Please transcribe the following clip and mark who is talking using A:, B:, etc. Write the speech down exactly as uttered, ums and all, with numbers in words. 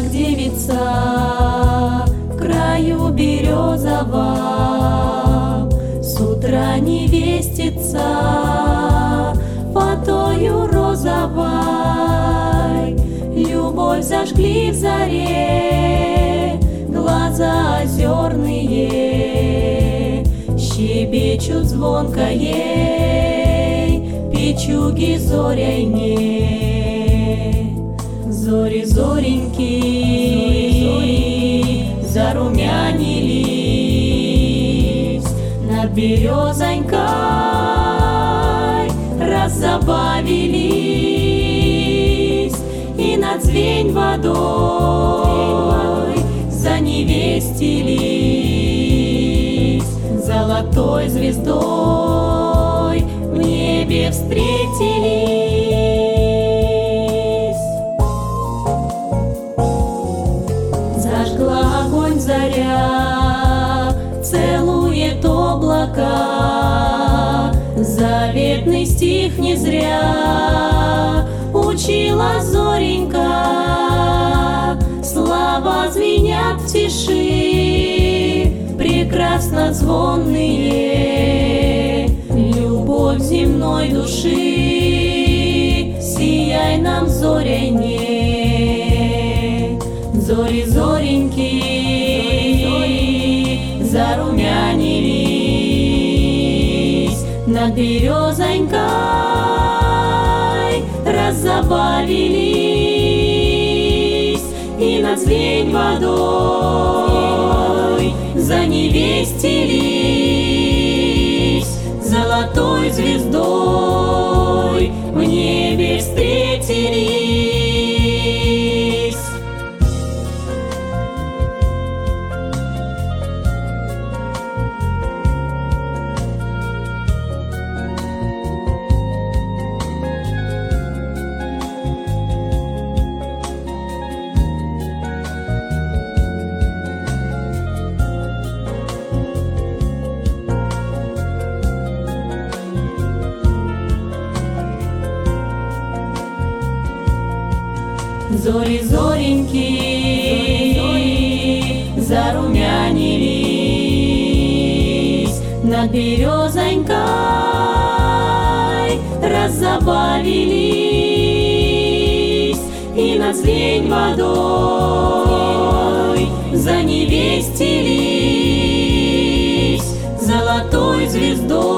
A: как девица в краю березовом, с утра невестица фатою розовой. Любовь зажгли в заре глаза озерные, щебечут звонко ей печуги зоряйне. Зори, зореньки, зарумянились над березонькой, раззабавились, и над звень водой заневестились, золотой звездой в небе встретились. Зажгла огонь заря, целует облака, заветный стих не зря учила Зоренька. Слова звенят в тиши, прекрасно звонные, любовь земной души, сияй нам зоряйне. Зори, зореньки, зарумянились над березонькой, раззабавились, и над звень водой заневестились, золотой звездой в небе встретились. Зори, зореньки, зарумянились над березонькой, раззабавились, и над звень водой заневестились, золотой звездой